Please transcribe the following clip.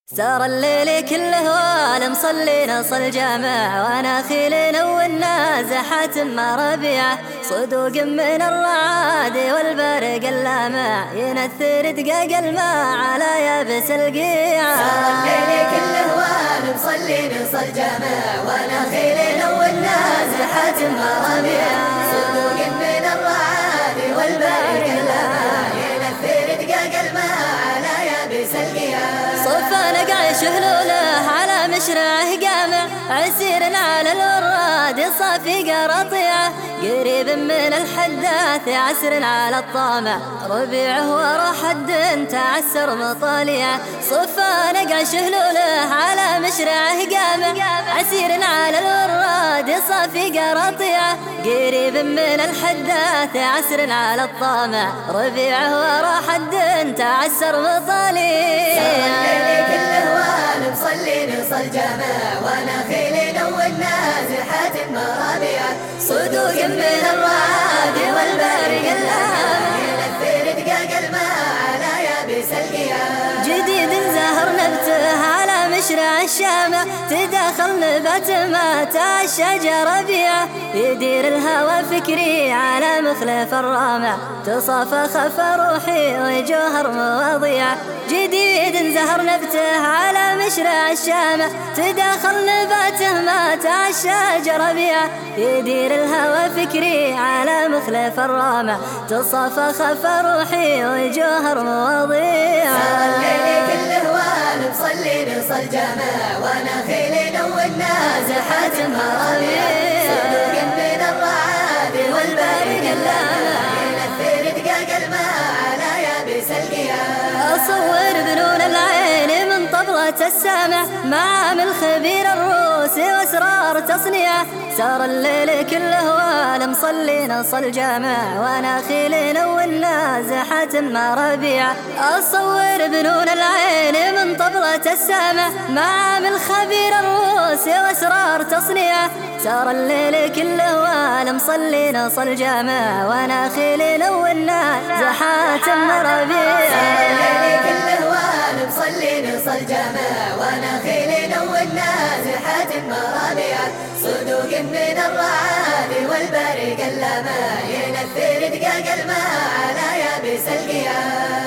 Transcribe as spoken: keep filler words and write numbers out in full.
سار الليل كله وانا مصلي نصل جامع وانا خيلنا والنازحات مربيعه صدوق من الرعاد والبرق اللامع ينثر دقاق الماء على يابس القيعه. سار الليل كله وانا مصلي نصل جامع وانا خيلنا والنازحات مربيعه صدوق من الرعاد والبرق اللامع ينثر دقاق الماء على يابس القيعه. شهلوله على مشرعه قامع عسير على الوراد صافي قرطيعه قريب من الحداث عسر على الطامع ربيعه ورا حد تعسر مطاليعه. صفا نقع شهلوله على مشرعه قامع عسير على الوراد صافي قرطيعه قريب من الحداث عسر على الطامع ربيعه ورا حد تعسر مطاليعه. مصلي نصل جامع وانا خيلنا والنازحات مرابيعه صدوق من الرعاد والبرق اللامع ينثر دقاق الماء على يابس القيعه. جديد زهر نبته على مشرع الشامع تداخل نبات مات الشجر ربيعه يدير الهوى فكري على مخلف الرامع تصافى خف روحي وجوهر مواضيعه. جديد زهر نبته على مشرع الشامع تداخل نباته مات الشجر ربيعه يدير الهوى فكري على مخلف الرامع تصافى خف روحي وجوهر مواضيعه. سار الليل كله وانا مصلي نصل جامع وانا خيلنا والنازحات مرابيعه صدوق من الرعاد والبرق اللامع ينثر دقاق الماء على يابس القيعه. أصور بنون العين من طبلة السامع معامل خبير الروس واسرار تصنيعه. سار الليل كله وانا مصلي نصل جامع وانا خيلنا والنازحات مربيعه. أصور بنون العين من طبلة السامع معامل خبير الروس واسرار تصنيعه. سار الليل كله وانا مصلي نصل جامع وانا خيلنا والنازحات مربيعه. مصلي نصل جامع وانا خيلنا والنازحات مرابيعه صدوق من الرعاد والبرق اللامع ينثر دقاق الماء على يابس القيعه.